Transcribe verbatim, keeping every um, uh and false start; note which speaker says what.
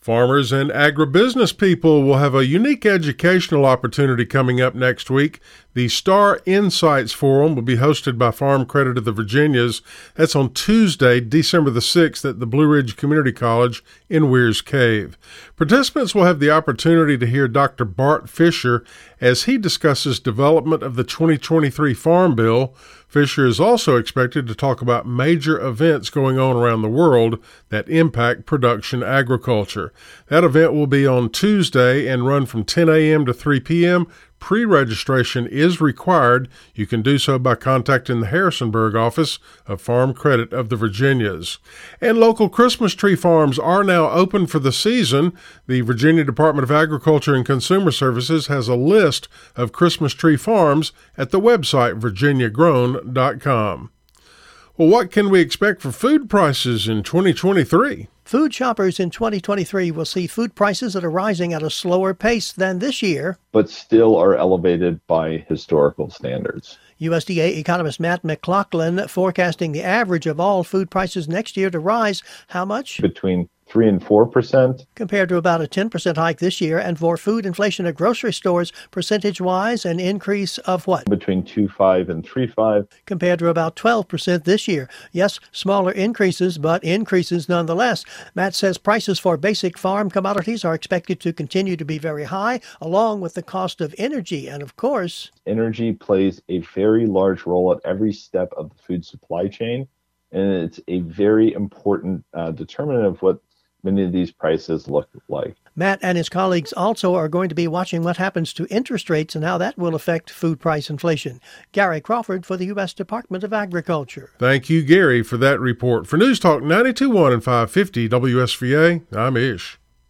Speaker 1: Farmers and agribusiness people will have a unique educational opportunity coming up next week. The Star Insights Forum will be hosted by Farm Credit of the Virginias. That's on Tuesday, December the sixth at the Blue Ridge Community College in Weir's Cave. Participants will have the opportunity to hear Doctor Bart Fisher as he discusses development of the twenty twenty-three Farm Bill. Fisher is also expected to talk about major events going on around the world that impact production agriculture. That event will be on Tuesday and run from ten a.m. to three p.m. Pre-registration is required. You can do so by contacting the Harrisonburg office of Farm Credit of the Virginias. And local Christmas tree farms are now open for the season. The Virginia Department of Agriculture and Consumer Services has a list of Christmas tree farms at the website virginia grown dot com. Well, what can we expect for food prices in twenty twenty-three?
Speaker 2: Food shoppers in twenty twenty-three will see food prices that are rising at a slower pace than this year,
Speaker 3: but still are elevated by historical standards.
Speaker 2: U S D A economist Matt McLaughlin forecasting the average of all food prices next year to rise how much?
Speaker 3: Between three and four percent.
Speaker 2: Compared to about a ten percent hike this year, and for food inflation at grocery stores, percentage-wise, an increase of what?
Speaker 3: Between two point five and three point five.
Speaker 2: Compared to about twelve percent this year. Yes, smaller increases, but increases nonetheless. Matt says prices for basic farm commodities are expected to continue to be very high, along with the cost of energy. And of course,
Speaker 3: energy plays a very large role at every step of the food supply chain, and it's a very important uh, determinant of what many of these prices look like.
Speaker 2: Matt and his colleagues also are going to be watching what happens to interest rates and how that will affect food price inflation. Gary Crawford for the U S Department of Agriculture.
Speaker 1: Thank you, Gary, for that report. For News Talk ninety-two point one and five fifty W S V A, I'm Ish.